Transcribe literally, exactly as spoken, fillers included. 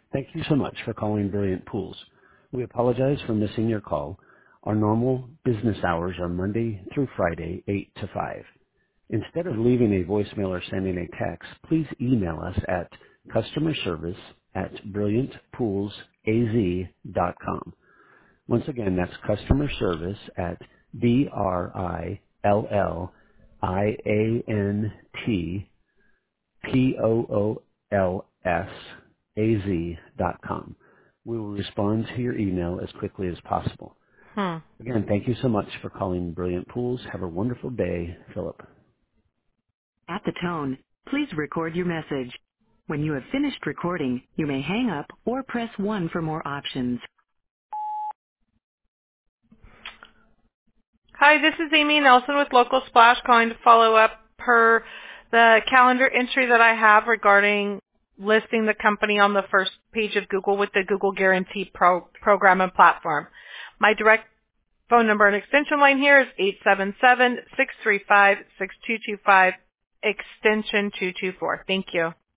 Thank you so much for calling Brilliant Pools. We apologize for missing your call. Our normal business hours are Monday through Friday, eight to five. Instead of leaving a voicemail or sending a text, please email us at customer service at brilliant pools a z dot com. Once again, that's customer service at B R I L L I A N T P O O L S A Z dot com. We will respond to your email as quickly as possible. Hmm. Again, thank you so much for calling Brilliant Pools. Have a wonderful day, Philip. At the tone, please record your message. When you have finished recording, you may hang up or press one for more options. Hi, this is Amy Nelson with Local Splash calling to follow up per the calendar entry that I have regarding listing the company on the first page of Google with the Google Guarantee Pro program and platform. My direct phone number and extension line here is eight seven seven, six three five, six two two five, extension two two four. Thank you.